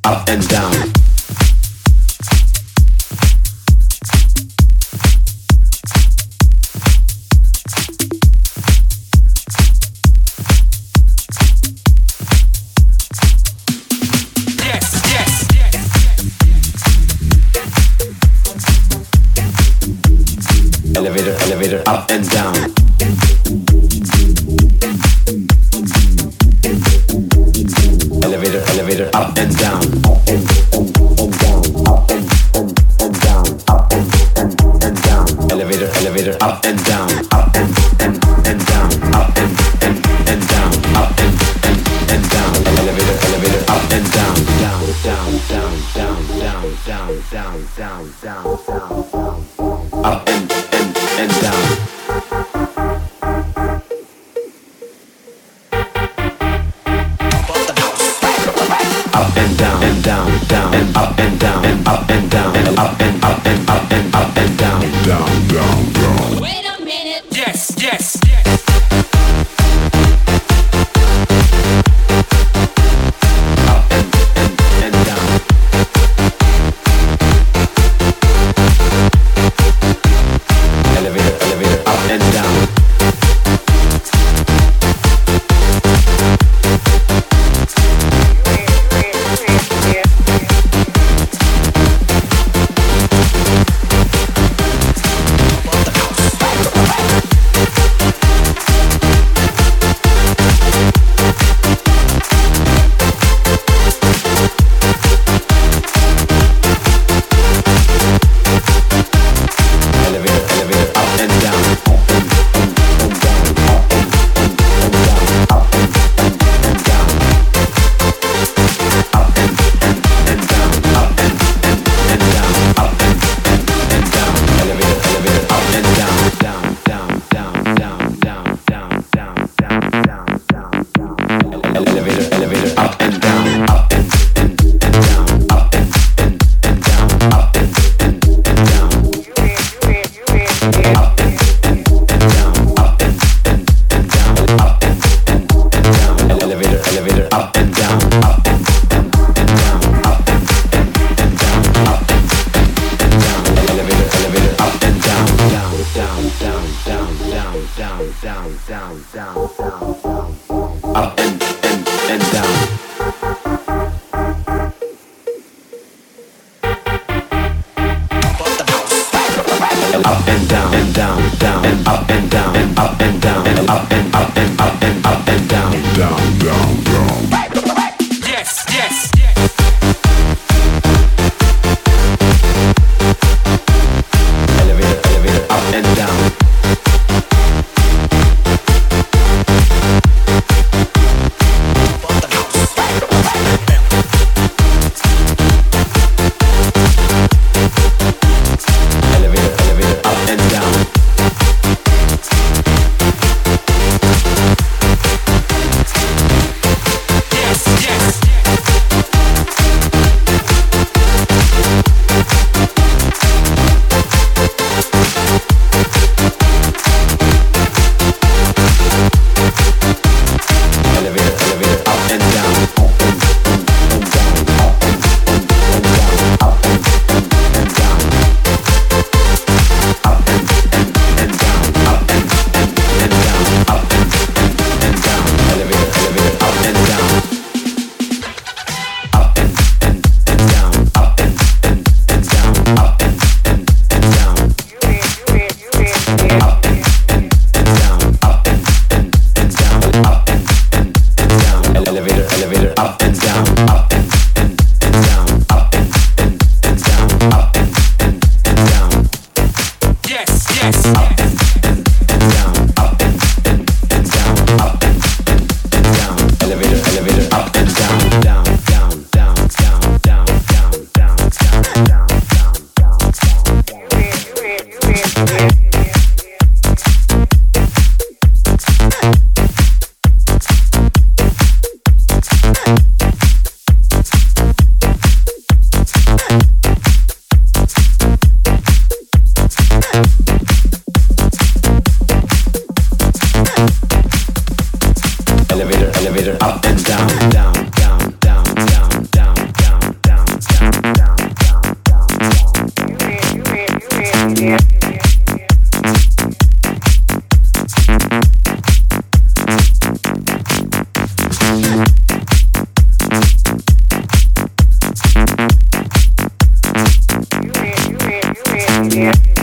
up and down. Elevator, elevator, up and down. Elevator, elevator, up and down. Up and down, up and down, up and down. Elevator, elevator, up and down, up and down, up and down, up and down. Elevator, elevator, up and down, down, down, down, down, down, down, down, down, down, down, up and down. Up and down and down, down and up and down and up and down and up and up and up and up and down, down, down, down. Wait a minute. Yes, yes. Up and down. Elevator, elevator, up and down. Elevator, elevator, up and down, down, down, down, down, down, down. Yeah.